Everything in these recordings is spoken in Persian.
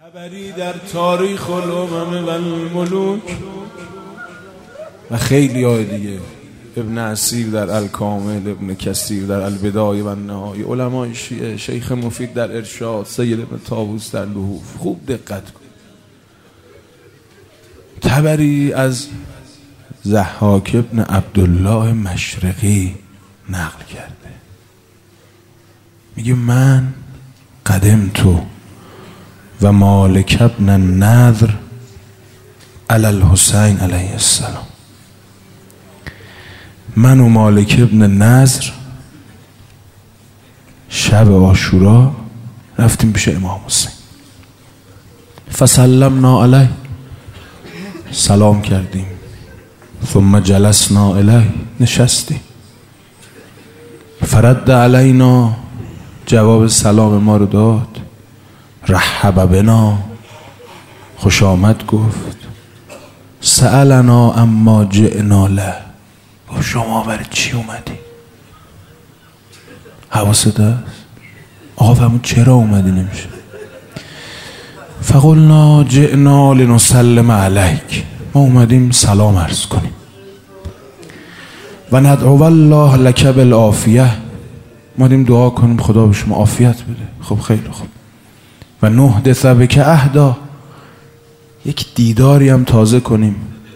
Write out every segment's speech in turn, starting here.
تبری در تاریخ الامم و الملوک و خیلی های دیگه، ابن اسیر در الکامل، ابن کثیر در البدایه و النهایه، علمای شیعه، شیخ مفید در ارشاد، سید ابن طاووس در لحوف. خوب دقت کن. تبری از ضحاک ابن عبدالله مشرقی نقل کرده، میگه من قدمت و مالک ابن النضر علی الحسین علیه السلام. من و مالک ابن النضر شب عاشورا رفتیم پیش امام حسین، فسلمنا علیه، سلام کردیم، ثم جلسنا علیه، نشستیم، فرد علینا، جواب سلام ما رو داد، رحب بنا، خوش آمد گفت، سألنا اما جئنا له، گفت شما برای چی اومدی؟ حواست هست؟ آقا فرمود چرا اومدی؟ نمیشه. فقلنا جئنا لنسلم علیک، ما اومدیم سلام عرض کنیم، و ندعو الله لک بالعافیه، اومدیم دعا کنیم خدا به شما عافیت بده. خب خیلی خوب. و نحدث بک عهدا، یک دیداری هم تازه کنیم،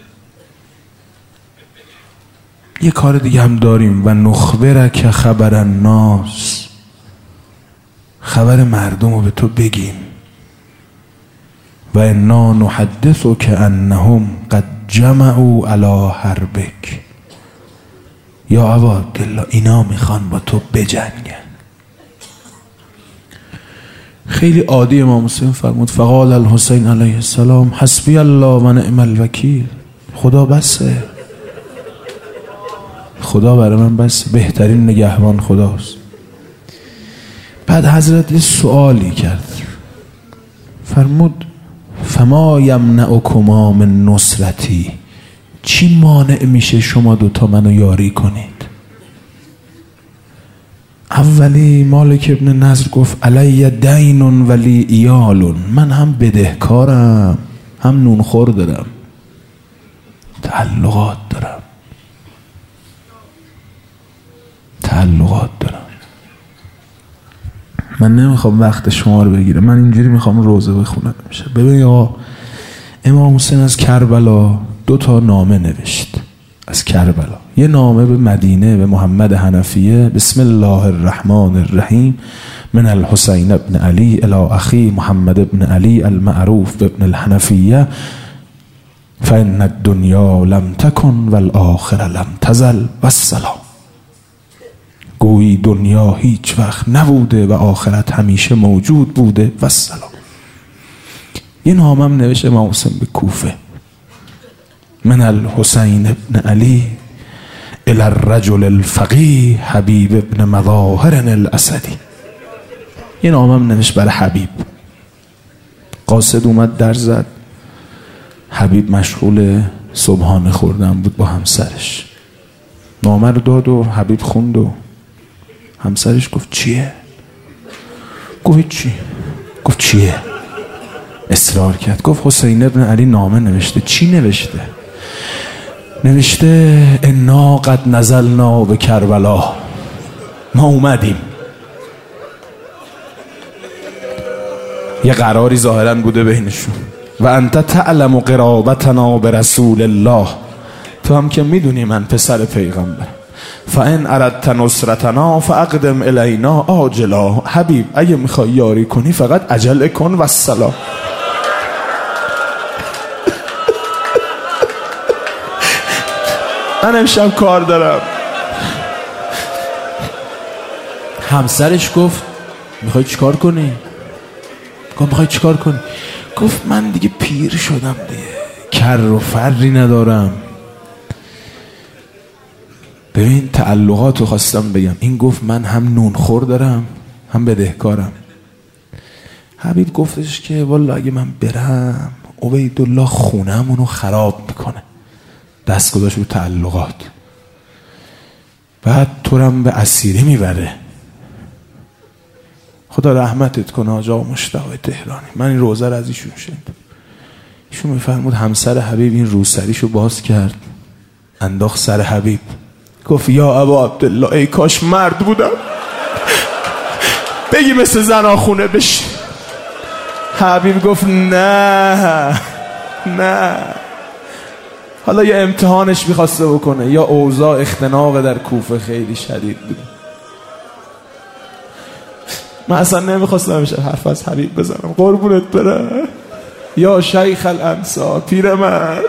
یه کار دیگه هم داریم، و نخبرک خبر الناس، خبر مردم رو به تو بگیم، و انا نحدثک انهم قد جمعوا علی حربک، یا ابا عبدالله اینا میخوان با تو بجنگن. خیلی عادی امام حسین فرمود فقال الحسین علیه السلام حسبی الله و نعم الوکیل، خدا بسه، خدا برای من بس، بهترین نگهبان خداست. بعد حضرت یه سوالی کرد، فرمود فما یمنعکما من نصرتی، چی مانع میشه شما دوتا منو یاری کنید؟ اولی مالک ابن نضر گفت علی دین ولی ایال، من هم بدهکارم هم نونخور دارم، تعلقات دارم. من نمیخوام وقت شما رو بگیرم، من اینجوری میخوام روزه بخونم. ببین آقا، امام حسین از کربلا 2 نامه نوشت از کربلا. یه نامه به مدینه به محمد حنفیه، بسم الله الرحمن الرحیم، من الحسین ابن علی الی اخی محمد ابن علی المعروف بابن الحنفیه، فان الدنیا لم تکن والآخره لم تزل والسلام. گویی دنیا هیچ وقت نبوده و آخرت همیشه موجود بوده و السلام. یه نامه هم نوشت امام حسین به کوفه، من الحسین ابن علی الی الرجل الفقیه حبیب ابن مظاهر الاسدی. یه نامه هم نوشت برای حبیب. قاصد اومد در زد، حبیب مشغول صبحانه خوردن بود با همسرش. نامه رو داد و حبیب خوند و همسرش گفت چیه؟ گفت چی؟ گفت چیه؟ اصرار کرد، گفت حسین ابن علی نامه نوشته. چی نوشته؟ نوشته انا قد نزلنا به کربلا، ما اومدیم. یه قراری ظاهرا بوده بینشون. و انت تعلم قرابتنا برسول الله، تو هم که میدونی من پسر پیغمبر. فان اردت نصرتنا فاقدم الینا عاجلا، حبیب اگه میخوای یاری کنی فقط عجله کن و السلام. من امشب کار دارم. همسرش گفت میخوای چیکار کنی؟ گفت میخوای چیکار کنی؟ گفت من دیگه پیر شدم دیگه، کر و فری ندارم. ببین تعلقاتو خواستم بگم. این گفت من هم نونخور دارم هم بدهکارم. حبیب گفتش که والا اگه من برم عبیدالله خونه‌مونو خراب میکنه. دست گذاشت رو تعلقات. بعد تو رم به اسیری میبره. خدا رحمتت کنه حاج آقا مشتاق تهرانی. من این روزه رو از ایشون شنیدم. ایشون میفرمود همسر حبیب این روسریشو باز کرد، انداخت سر حبیب، گفت یا ابا عبدالله ای کاش مرد بودم بگی مثل زناخونه بشی. حبیب گفت نه نه. حالا یه امتحانش میخواسته بکنه، یا اوضاع اختناق در کوفه خیلی شدید بود. من اصلا نمیخواستم همیشه حرف از حبیب بزنم، قربونت بره یا شیخ الانصار، پیرمرد.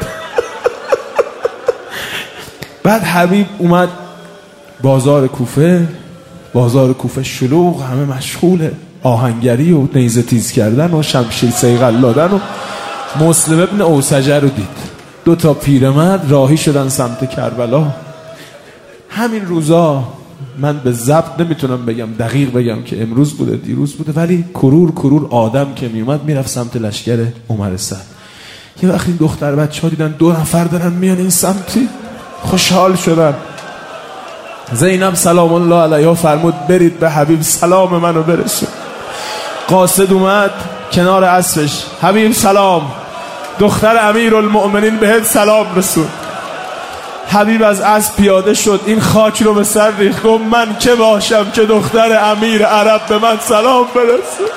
بعد حبیب اومد بازار کوفه شلوغ، همه مشغول آهنگری و نیزه تیز کردن و شمشیر صیقل دادن و مسلم ابن اوسجه رو دید. 2 پیرمرد راهی شدن سمت کربلا. همین روزا من به ضبط نمیتونم بگم دقیق بگم که امروز بوده دیروز بوده، ولی کرور آدم که میومد میرفت سمت لشکر عمر سعد. یه وقتی این دختر بچه‌ها دیدن 2 نفر دارن میان این سمتی، خوشحال شدن. زینب سلام الله علیها فرمود برید به حبیب سلام منو برسون. قاصد اومد کنار اسبش، حبیب سلام، دختر امیرالمؤمنین بهت سلام رسون. حبیب از اسب پیاده شد، این خاک رو به سر ریخت، گفت من که باشم که دختر امیر عرب به من سلام برسون.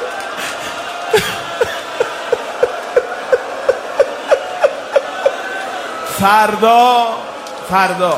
فردا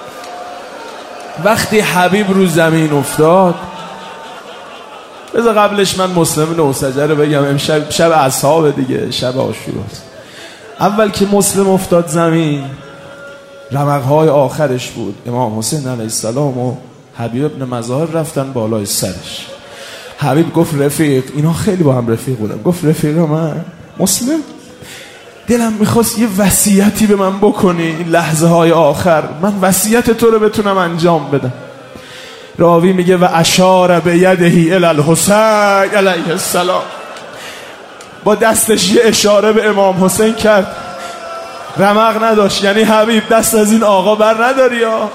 وقتی حبیب رو زمین افتاد، بذار قبلش من مسلم بن اوسجه رو بگم. امشب شب اصحاب دیگه، شب عاشوراست. اول که مسلم افتاد زمین، رمق‌های آخرش بود. امام حسین علیه السلام و حبیب ابن مظاهر رفتن بالای سرش. حبیب گفت رفیق، اینا خیلی با هم رفیق بودن، گفت رفیق من مسلم، دلم میخواست یه وصیتی به من بکنی این لحظه های آخر، من وصیت تو رو بتونم انجام بدم. راوی میگه و اشار به یده الی الحسین علیه السلام، با دستش یه اشاره به امام حسین کرد. رمق نداشت، یعنی حبیب دست از این آقا بر نداری یا.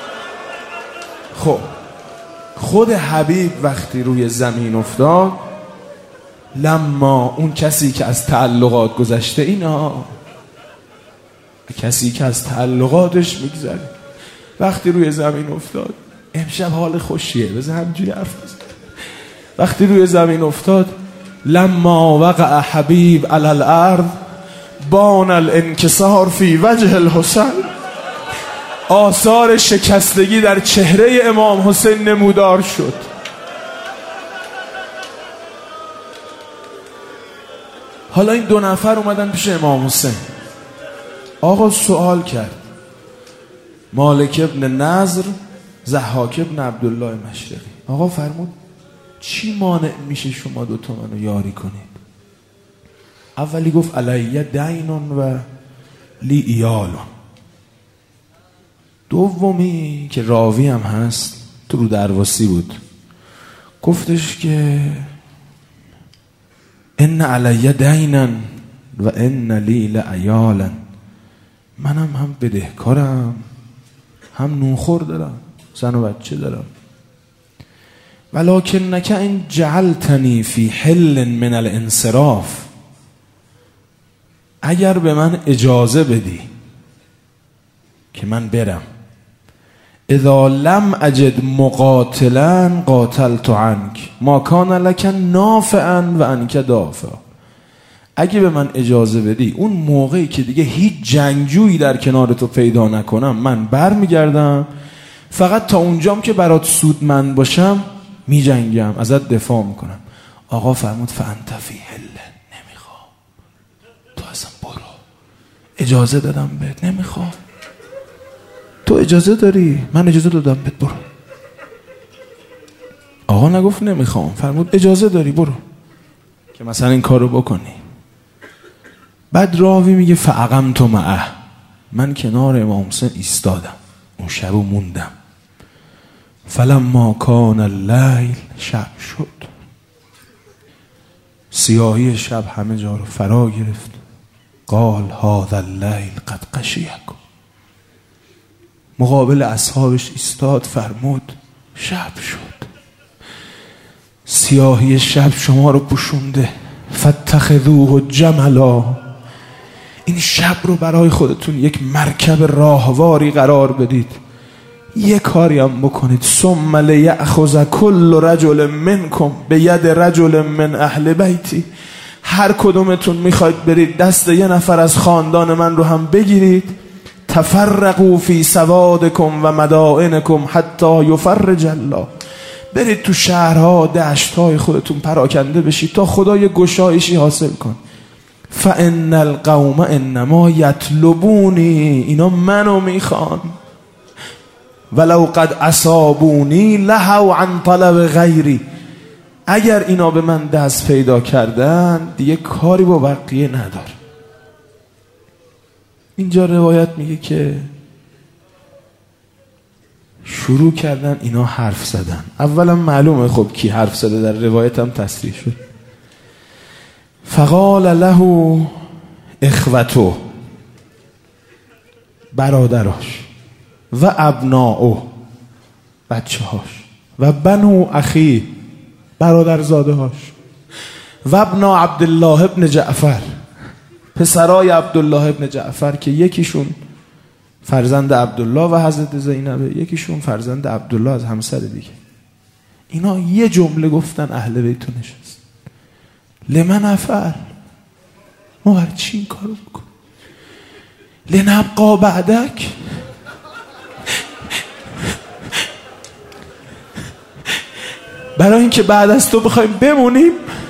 خب خود حبیب وقتی روی زمین افتاد، لما اون کسی که از تعلقات گذشته، اینا کسی که از تعلقاتش میگذره، وقتی روی زمین افتاد، امشب حال خوشیه بذار همجوری حرف بزن. وقتی روی زمین افتاد، لما وقع حبیب علی الارض بان الانکسار فی وجه الحسین، آثار شکستگی در چهره امام حسین نمودار شد. حالا این 2 نفر اومدن پیش امام حسین. آقا سوال کرد، مالک ابن نضر، ضحاک ابن عبدالله مشرقی. آقا فرمود چی مانع میشه شما 2 منو یاری کنید؟ اولی گفت علیه دینون و لی ایالون. دومی که راوی هم هست، تو رو درواسی بود، گفتش که ان علیه دینن و ان لی لعیالن، منم هم بدهکارم هم نونخور دارم، زن و بچه دارم. ولکنک ان جعلتنی فی حل من الانصراف، اگر به من اجازه بدی که من برم، اذا لم اجد مقاتلا قاتلت عنک ما کان لک نافعا و انک دافع، اگه به من اجازه بدی اون موقعی که دیگه هیچ جنگجویی در کنار تو پیدا نکنم، من بر میگردم، فقط تا اونجام که برات سودمند باشم می جنگم، ازت دفاع میکنم. آقا فرمود فانت فی حل، نمیخوام، تو اصلا برو، اجازه دادم بهت، نمیخوام، تو اجازه داری، من اجازه دادم بهت، برو. آقا نگفت نمیخوام، فرمود اجازه داری برو که مثلا این کارو بکنی. بعد راوی میگه فاقمت معه، من کنار امام حسین ایستادم، اون شبو موندم. فلما کان اللیل، شب شد، سیاهی شب همه جا رو فرا گرفت. قال هذا اللیل قد غشیکم، مقابل اصحابش ایستاد، فرمود شب شد. سیاهی شب شما رو پوشونده. فاتخذوه جملا، این شب رو برای خودتون یک مرکب راهواری قرار بدید. یک کاری هم بکنید. ثم لیأخذ کل رجل منکم بید رجل من اهل بیتی، هر کدومتون میخواید برید دست یه نفر از خاندان من رو هم بگیرید. تفرقوا فی سوادکم و مدائنکم حتی یفرج الله، برید تو شهرها دشتهای خودتون پراکنده بشید تا خدا یه گشایشی حاصل کن. فان القوم انما یطلبونی، اینا منو میخوان. ولو قد اصابونی لهوا عن طلب غیری، اگر اینا به من دست پیدا کردن دیگه کاری با بقیه ندار. اینجا روایت میگه که شروع کردن اینا حرف زدن. اولا معلومه خب کی حرف زده، در روایت هم تصریح شد. فقال له اخوته، برادراش، و ابناؤه، بچه هاش، و بنو اخی، برادرزاده هاش، و ابنا عبدالله ابن جعفر، پسرای عبدالله ابن جعفر که یکیشون فرزند عبدالله و حضرت زینبه، یکیشون فرزند عبدالله از همسر دیگه. اینا یه جمله گفتن اهل بیت نشست. لمن افعل، ما هر چی این کارو بکن؟ لنبقا بعدک، برای اینکه بعد از تو بخوایم بمونیم.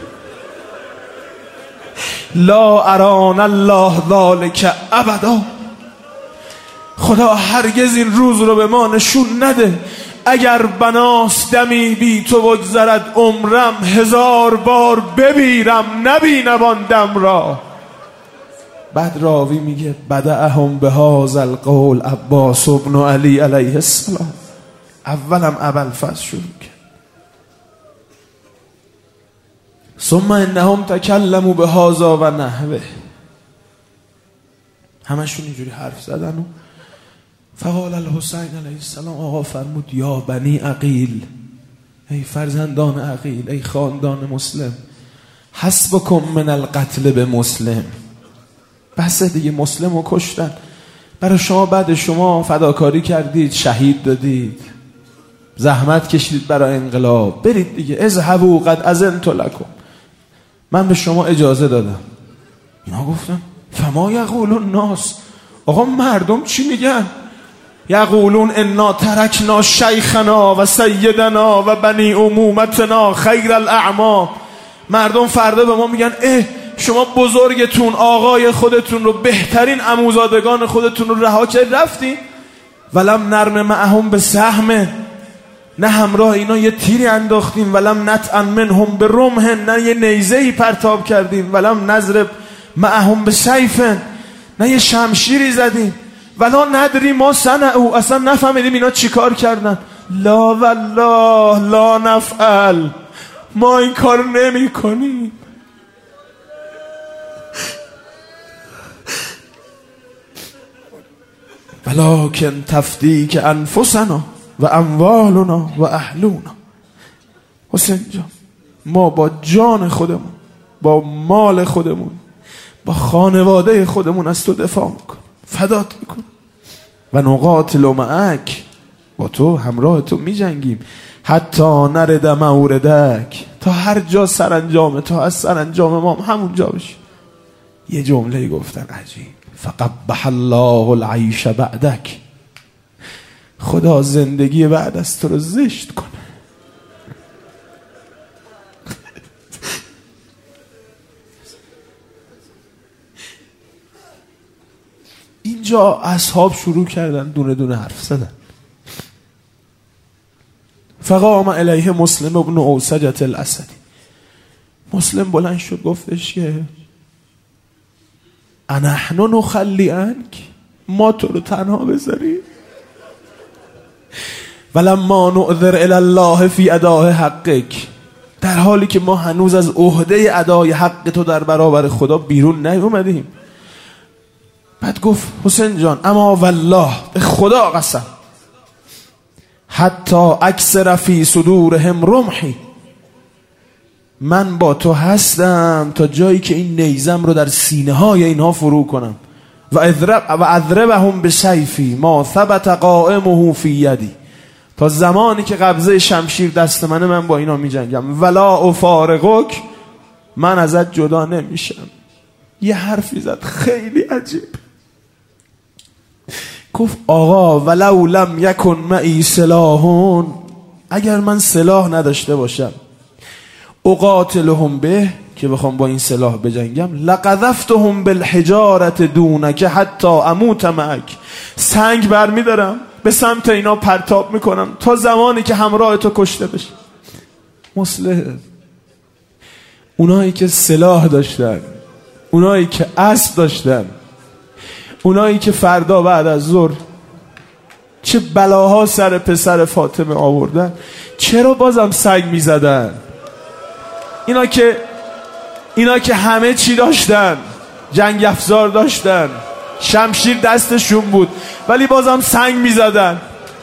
لا اران الله ذالک ابدا، خدا هرگز این روز رو به ما نشون نده. اگر بناس دمی بی تو بگذرد عمرم، 1000 بار بمیرم نبینم آن دم را. بعد راوی میگه بدأهم بهذا القول عباس بن علی علیه السلام، اولم ابوالفضل شروع کرد. ثم انهم تکلموا بهذا و نحوه، همشون اینجوری حرف زدن. و فقال الحسین علیه السلام، آقا فرمود یا بنی عقیل، ای فرزندان عقیل، ای خاندان مسلم، حسبکم من القتل به مسلم، بسه دیگه، مسلم رو کشتن. برای شما بعد شما فداکاری کردید، شهید دادید، زحمت کشیدید برای انقلاب، برید دیگه. اذهبوا قد اذنت لکم، من به شما اجازه دادم. اینا گفتن فما یقول الناس، آقا مردم چی میگن؟ یقولون انا ترکنا شیخنا و سیدنا و بنی امومتنا خیر الاعمام، مردم فردا به ما میگن شما بزرگتون، آقای خودتون رو، بهترین عموزادگان خودتون رو رها کرد رفتین. ولم نرم معهم به سهم، نه همراه اینا یه تیری انداختیم. ولم نطعن منهم به رمح، نه یه نیزه‌ای پرتاب کردیم. ولم نضرب معهم به سیف، نه یه شمشیری زدیم. ولا ندری ما صنعوا، اصلا نفهمیدیم اینا چی کار کردن. لا والله لا نفعل، ما این کار نمی کنیم. ولکن تفدیک انفسنا و اموالنا و اهلونا. حسین جان، ما با جان خودمون، با مال خودمون، با خانواده خودمون از تو دفاع میکن، فدات میکن. و نقاتل معک، با تو همراه تو میجنگیم. حتی نرد موردک، تا هر جا سرانجام تو از سرانجام ما همون جا بشی. یه جمله گفتن عجیب، فقبح الله العیش بعدک، خدا زندگی بعد از تو رو زشت کنه. اینجا اصحاب شروع کردن دونه دونه حرف زدن. فقام الیه مسلم ابن اوسجة الاسدی، مسلم بلند شد گفتش که انحن نخلی عنک، ما تو رو تنها بذاریم. ولما نعذر الی الله فی اداء حقک، در حالی که ما هنوز از عهده ادای حق تو در برابر خدا بیرون نیومدیم. بعد گفت حسین جان اما والله، به خدا قسم، حتی اکثر فی صدورهم رمحی، من با تو هستم تا جایی که این نیزم رو در سینه های اینها فرو کنم. و اضربهم بسیفی ما ثبت قائمه فی یدی، تا زمانی که قبضه شمشیر دست منه من با اینا می جنگم. ولا افارقک، من ازت جدا نمیشم. یه حرفی زد خیلی عجیب، گفت آقا ولو لم یکن معی سلاحون، اگر من سلاح نداشته باشم، اقاتلهم به، که بخوام با این سلاح بجنگم، لقذفتهم بالحجارة دونک حتی اموت معک، سنگ برمی دارم به سمت اینا پرتاب میکنم تا زمانی که همراه تو کشته بشه. مصلح اونایی که سلاح داشتن، اونایی که اسب داشتن، اونایی که فردا بعد از ظهر چه بلاها سر پسر فاطمه آوردن، چرا بازم سنگ میزدن؟ اینا که همه چی داشتن، جنگ افزار داشتن، شمشیر دستشون بود، ولی بازم سنگ میزدن.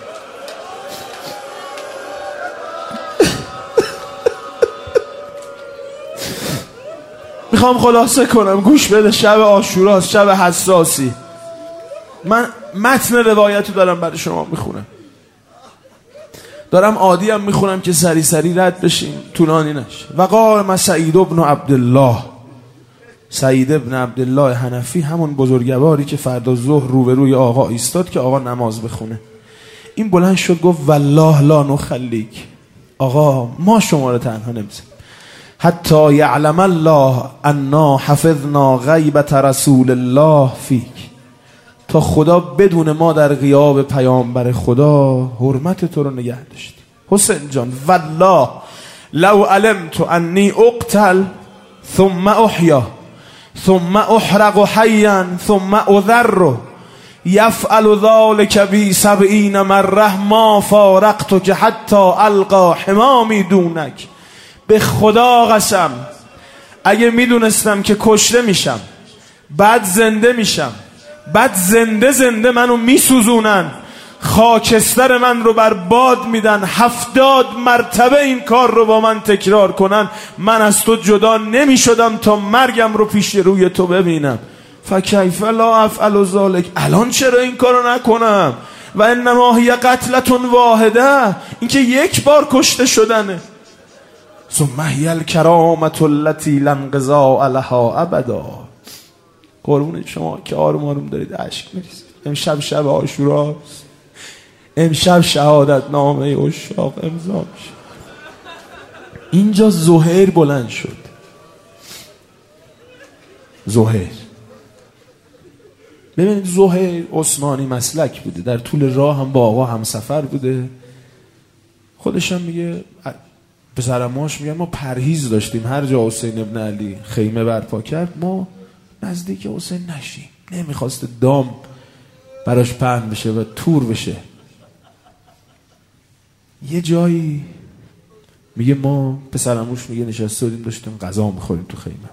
میخوام خلاصه کنم، گوش بده، شب عاشوراست، شب حساسی. من متن روایتو دارم برای شما میخونم، دارم عادی هم میخونم که سری سری رد بشیم، طولانی نشه. و قال سعید ابن عبدالله، سعید ابن عبدالله حنفی، همون بزرگواری که فردا ظهر روبروی آقا ایستاد که آقا نماز بخونه، این بلند شد گفت والله لا نخلیک، آقا ما شما رو تنها نمیذاریم حتی یعلم الله انا حفظنا غیبت رسول الله فیک، تا خدا بدون ما در غیاب پیامبر خدا حرمت تو رو نگه داشت. حسین جان والله لو علمت انی اقتل ثم احیا ثم احرق حیا ثم اذر یفعل ذلك بی 70 مره ما فارقتک حتی القا حمامی دونک. به خدا قسم اگه میدونستم که کشته میشم، بعد زنده میشم، بعد زنده منو میسوزونن، خاکستر من رو بر باد میدن، 70 مرتبه این کار رو با من تکرار کنن، من از تو جدا نمیشدم تا مرگم رو پیش روی تو ببینم. فکیف لا افعل ذلک، الان چرا این کارو نکنم؟ و انما هی قتلتون واحده، این که یک بار کشته شدنه. ثم هی الکرامة التي لا انقضاء لها ابدا. قربون شما که آروم آروم دارید اشک میریزید. امشب شب عاشوراست، امشب شهادت نامه عشاق امضا میشه. اینجا زهیر بلند شد، زهیر، ببینید زهیر عثمانی مسلک بوده، در طول راه هم با آقا همسفر بوده. خودش هم میگه، پسرماش میگن ما پرهیز داشتیم، هر جا حسین ابن علی خیمه برپا کرد ما نزدیک حسین نشیم، نمیخواست دام براش پهن بشه و تور بشه. یه جایی میگه ما پسرموش میگه نشسته بودیم داشتیم غذا میخوریم تو خیمه،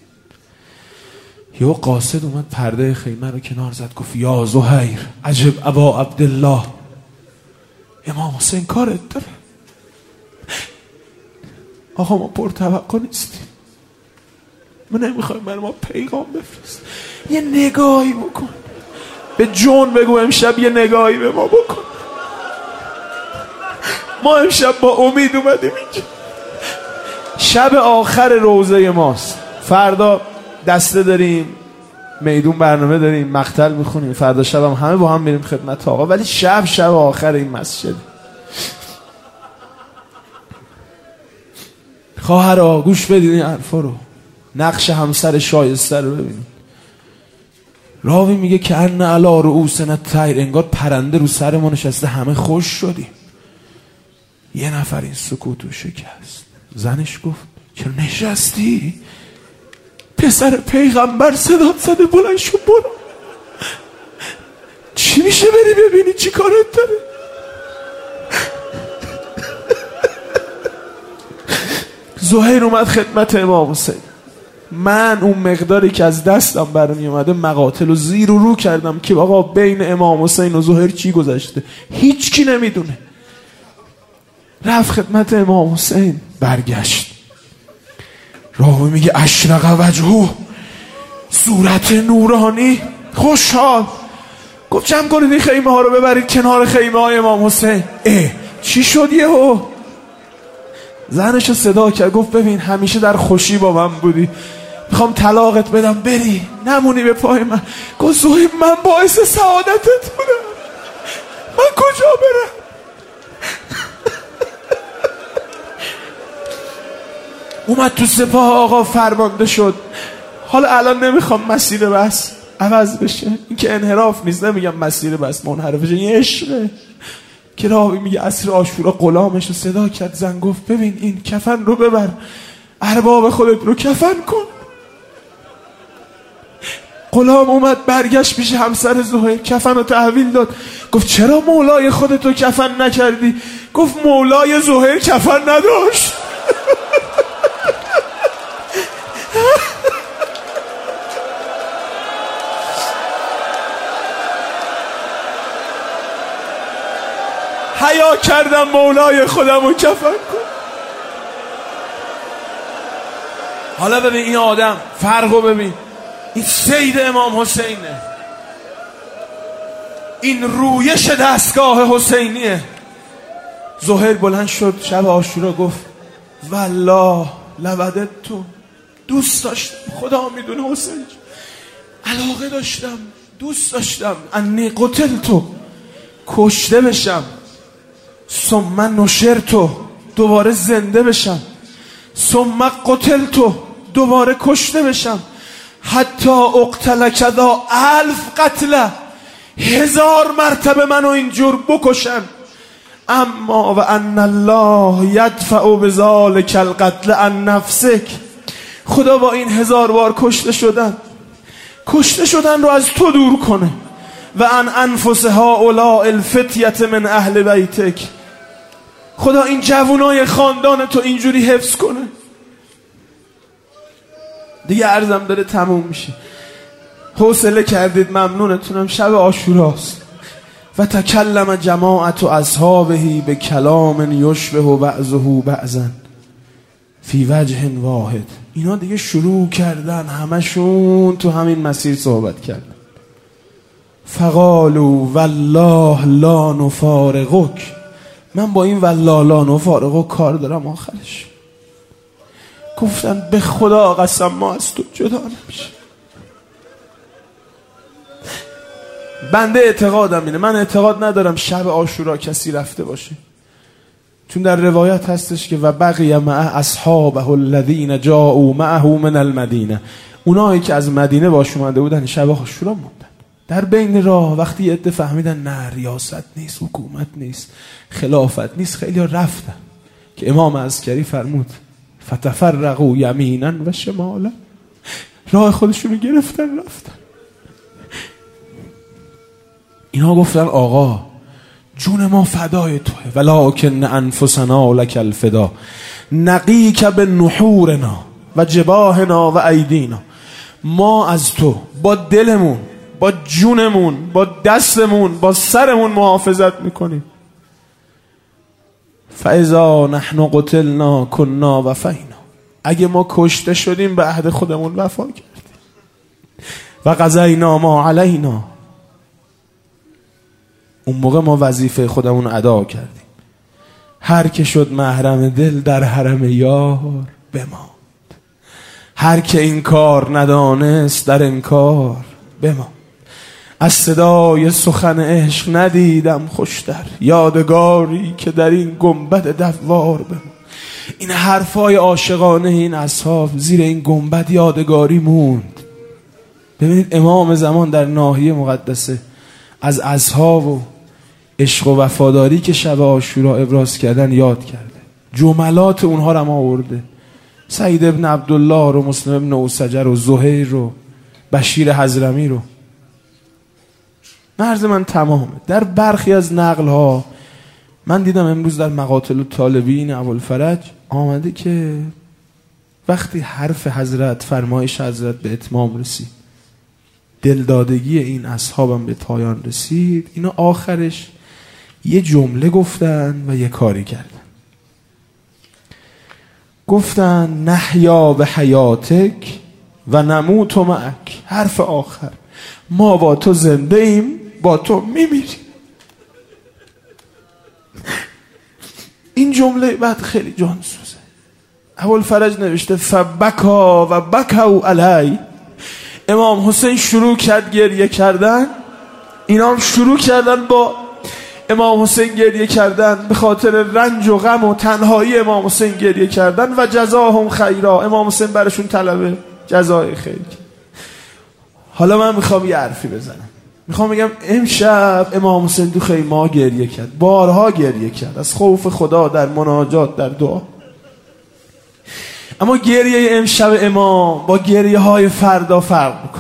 یهو قاصد اومد پرده خیمه رو کنار زد، گفت یا زهیر عجب ابا عبدالله، امام حسین کارت داره. آقا ما پرتوقع نیستیم، ما نمیخوایم برای ما پیغام بفرست، یه نگاهی بکن به جون، بگو امشب یه نگاهی به ما بکن، ما امشب با امید اومدیم اینجا، شب آخر روزه ماست، فردا دسته داریم، میدون برنامه داریم، مقتل میخونیم، فردا شب هم همه با هم میریم خدمت آقا، ولی شب آخر این مسجد. خواهرها گوش بدید این حرفا رو، نقش همسر شایسته رو ببینید. راوی میگه که ان علی رؤوسنا الطیر، انگار پرنده رو سر ما نشسته، همه خوش شدیم. یه نفر این سکوتو شکست، زنش گفت چرا نشستی؟ پسر پیغمبر صدات زده بلند شو برو. چی میشه بری ببینی چی کارت داره؟ زهیر اومد خدمت امام حسین. من اون مقداری که از دستم برمی اومده مقاتل و زیر و رو کردم که آقا بین امام حسین و زهیر چی گذشته، هیچ کی نمیدونه. رفت خدمت امام حسین، برگشت راوی میگه اشرق وجهه، صورت نورانی، خوشحال. گفت جمع کنید این خیمه ها رو ببرید کنار خیمه های امام حسین. چی شد یهو؟ زنشو صدا کرد، گفت ببین همیشه در خوشی با من بودی، میخوام طلاقت بدم بری نمونی به پای من. گفت زهیر من باعث سعادتت بودم، من کجا برم؟ اومد تو سپاه آقا، فرمانده شد. حالا الان نمیخوام مسیر بس عوض بشه، این که انحراف نیست، نمیگم مسیر بس منحرف بشه، یه عشقه که راوی میگه عصر عاشورا غلامش رو صدا کرد. زن گفت ببین این کفن رو ببر، ارباب خودت رو کفن کن. غلام اومد برگشت پیش همسر زهیر، کفن رو تحویل داد. گفت چرا مولای خودت رو کفن نکردی؟ گفت مولای زهیر کفن نداشت. حیا کردم مولای خودم رو کفن کن. حالا ببین این آدم فرقو ببین، این سید امام حسینه، این رویش دستگاه حسینیه. زهیر بلند شد شب عاشورا گفت والله لودت تو، دوست داشتم، خدا میدونه حسین، علاقه داشتم، دوست داشتم انی قتلتو، کشته بشم، ثم نشرتو، دوباره زنده بشم، ثم قتلتو، دوباره کشته بشم، حتی اقتل کذا 1000 قتله، 1000 مرتبه منو اینجور بکشن. اما و ان الله یدفع بذلک القتل عن نفسک، خدا با این 1000 بار کشته شدن رو از تو دور کنه. و ان انفس هؤلاء الفتیة من اهل بیتک، خدا این جوانای خاندان تو اینجوری حفظ کنه. دیگه عرضم داره تموم میشه، حوصله کردید، ممنونتونم. شب عاشوراست. و تکلم جماعت اصحابه به کلام یشبه بعضه بعضا فی وجه واحد. اینا دیگه شروع کردن همشون تو همین مسیر صحبت کردن. فقالوا والله لا نفارقک، من با این والله لا نفارقک کار دارم آخرش. گفتن به خدا قسم ما از تو جدا نمیشه. بنده اعتقادم اینه، من اعتقاد ندارم شب عاشورا کسی رفته باشه، چون در روایت هستش که و بقی مع اصحابه الذین جاءوا معه من المدینه، اونایی که از مدینه باش اومده بودن شب عاشورا موندن. در بین راه وقتی عده فهمیدن نه ریاست نیست، حکومت نیست، خلافت نیست، خیلی ها رفتن که امام عسکری فرمود فتفرقوا یمینا و شمالا، راه خودشونو گرفتن رفتن. اینا گفتن آقا جون ما فدای توه، ولکن انفسنا لک الفدا، نقیک بنحورنا و جباهنا و ایدینا، ما از تو با دلمون، با جونمون، با دستمون، با سرمون محافظت میکنیم. فاذا نحن قتلنا کنا وفینا، اگه ما کشته شدیم به عهد خودمون وفا کردیم. و قضینا ما علینا، اون موقع ما وظیفه خودمون ادا کردیم. هر که شد محرم دل در حرم یار بماند، هر که این کار ندانست در انکار بماند. از صدای سخن عشق ندیدم خوشتر، یادگاری که در این گنبد دوار بماند. این حرفای عاشقانه این اصحاب زیر این گنبد یادگاری موند. ببینید امام زمان در ناحیه مقدسه از اصحاب و عشق و وفاداری که شب عاشورا ابراز کردن یاد کرده، جملات اونها رو هم آورده. سعید ابن عبدالله رو، مسلم ابن اوسجر رو، زهیر رو، بشیر حضرمی رو. مرز من تمامه. در برخی از نقل ها من دیدم امروز در مقاتل طالبین ابوالفرج آمده که وقتی حرف حضرت، فرمایش حضرت به اتمام رسید، دلدادگی این اصحابم به پایان رسید، اینا آخرش یه جمله گفتن و یه کاری کردن. گفتن نحیا به حیاتک و نموت معک. حرف آخر، ما با تو زنده ایم، با تو میمیریم. این جمله بعد خیلی جان سوزه. ابوالفرج نوشته فبکا و بکوا علی. امام حسین شروع کرد گریه کردن، اینا هم شروع کردن با امام حسین گریه کردن، به خاطر رنج و غم و تنهایی امام حسین گریه کردن. و جزاهم خیرا، امام حسین برشون طلب جزای خیر. حالا من میخوام یه حرفی بزنم، میخوام بگم امشب امام حسین تو خیمه گریه کرد، بارها گریه کرد از خوف خدا، در مناجات، در دعا. اما گریه امشب امام با گریه های فردا فرق میکنه.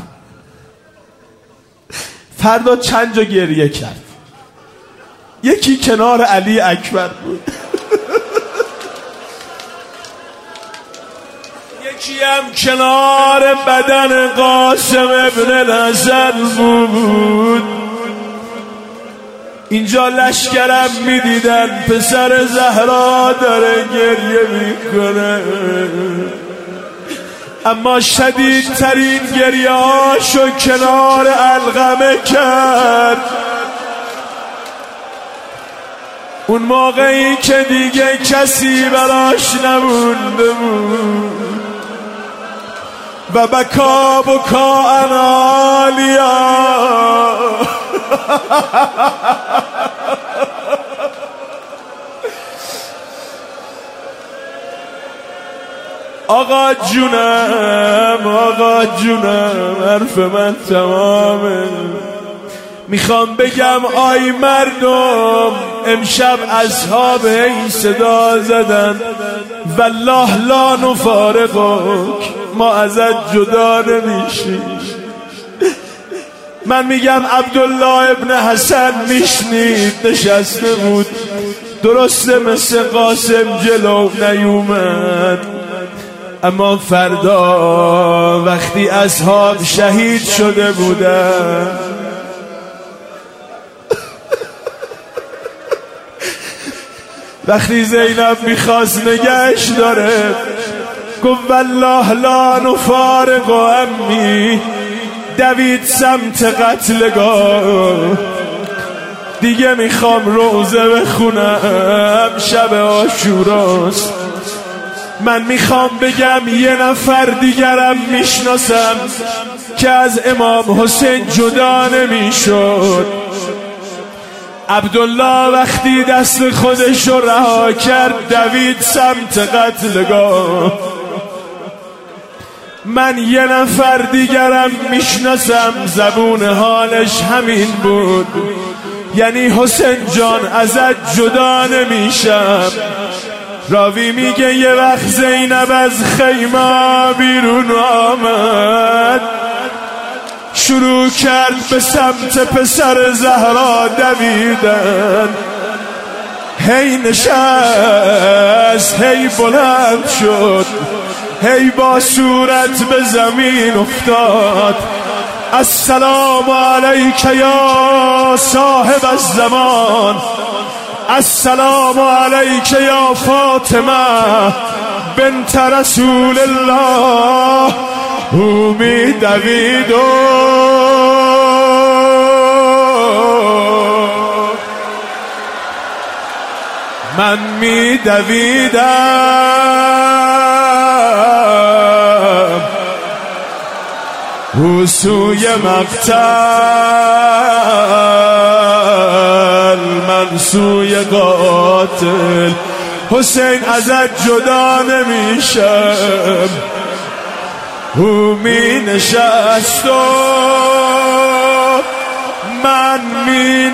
فردا چند جا گریه کرد، یکی کنار علی اکبر بود، یکی هم کنار بدن قاسم ابن الحسن بود. اینجا لشکرم میدیدن پسر زهرا داره گریه میکنه، اما شدیدترین گریه هاشو کنار علقمه کرد. اون موقعی که دیگه کسی براش نمونده بود. و بکا بکا انالیا. آقا جونم حرف من تمامه. میخوام بگم آی مردم، امشب اصحاب این صدا زدن والله لا نفارقک، ما ازت جدا نمیشیم. من میگم عبدالله ابن حسن میشنید، نشسته بود، درسته مثل قاسم جلو نیومد، اما فردا وقتی اصحاب شهید شده بودن، وقتی زینب میخواست نگهش داره، گفت والله لا نفارق امی، دوید سمت قتلگاه. دیگه میخوام روزه بخونم، شب عاشوراست. من میخوام بگم یه نفر دیگرم میشناسم که از امام حسین جدا نمیشد. عبدالله وقتی دست خودش رو رها کرد دوید سمت قتلگاه. من یه نفر دیگرم میشناسم زبون حالش همین بود، یعنی حسین جان ازت جدا نمیشم. راوی میگه یه وقت زینب از خیمه بیرون آمد، شروع کرد به سمت پسر زهرا دویدن. هی نشست، هی بلند شد، هی با صورت به زمین افتاد. السلام علیک یا صاحب الزمان، السلام علیک یا فاطمه بنت رسول الله. او می دوید و من می دویدم، او سوی مقتل، من سوی قاتل. حسین ازت جدا نمیشم. او می نشست و من می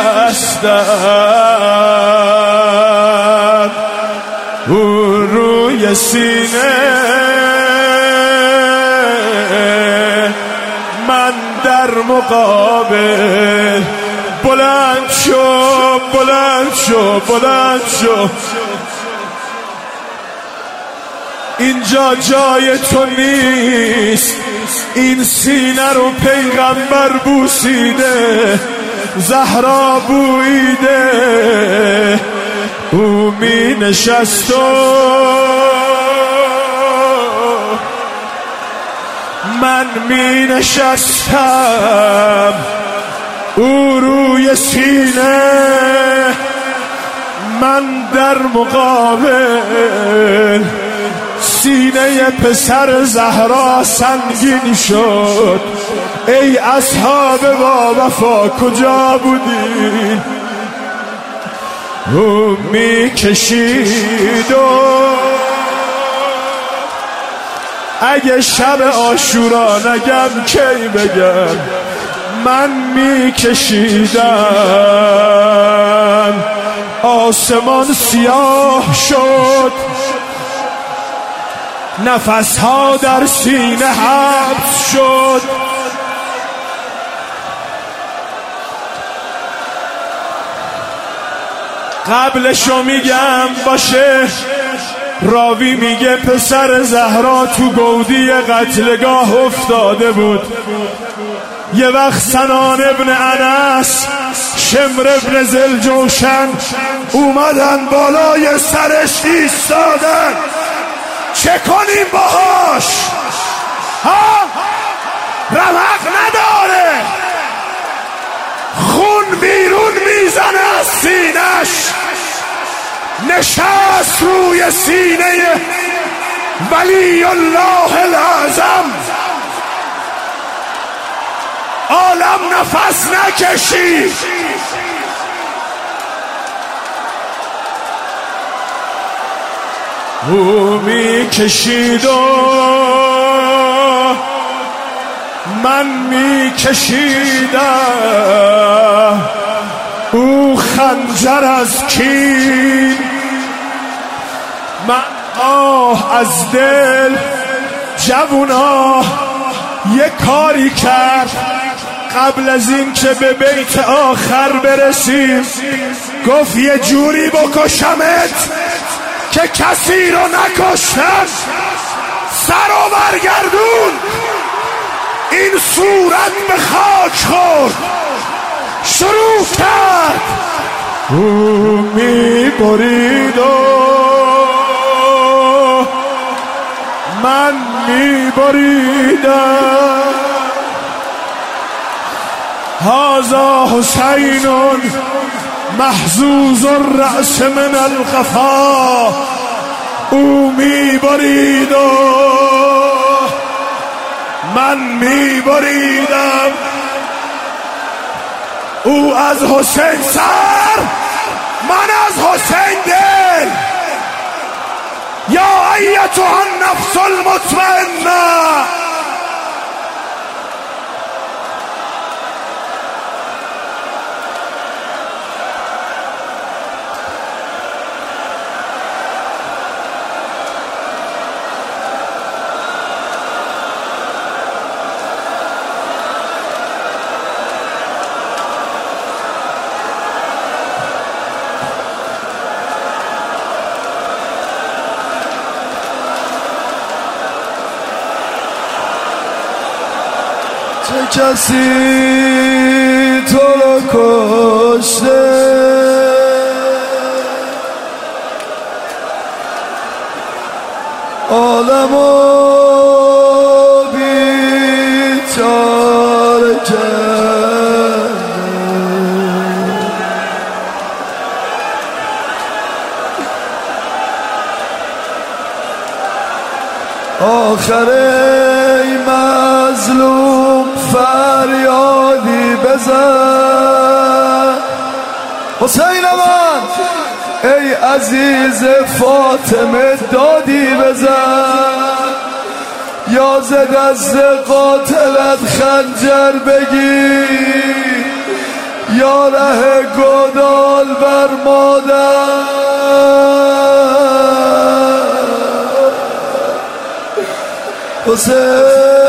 نشستم، او روی سینه من در مقابل. بلند شو بلند شو بلند شو، اینجا جای تو نیست. این سینه رو پیغمبر بوسیده، زهرا بویده. او می نشست و من می نشستم او روی سینه، من در مقابل سینه پسر زهرا سنگین شد. ای اصحاب با وفا کجا بودین؟ او می کشید و اگه شب عاشورا نگم کی بگم، من می کشیدم. آسمان سیاه شد، نفسها در سینه حبس شد. قبلشو میگم باشه، راوی میگه پسر زهرا تو گودی قتلگاه افتاده بود. یه وقت سنان ابن انس، شمر ابن ذوالجوشن اومدن بالای سرش ایستادن. چه کنیم باهاش؟ ها؟ رمق نداره، خون بیرون میزنه از سینش. نشست روی سینه ولی الله الاعظم. عالم نفس نکشید. او می کشید و من می کشیدم. او خنجر از کین، من از دل. جوونا یه کاری کرد قبل از این که به بیت آخر برسیم. گفت یه جوری بکشمت که کسی رو نکشتم. سر و برگردون، این صورت به خاک خورد. شروع کرد او می برید و من می بریدم. هذا حسین محزوز الرأس من القفا. او می برید و من می بریدم. او از حسین سر، من از حسین دل. یا ایتها النفس المطمئنه، چه کسی تو رو کشته؟ عالمو بیچاره کرد. آخر ای مظلوم فریادی بزن. حسین من ای عزیز فاطمه دادی بزن. یا ز دست قاتلت خنجر بگیر، یا ره گدال بر مادر. حسین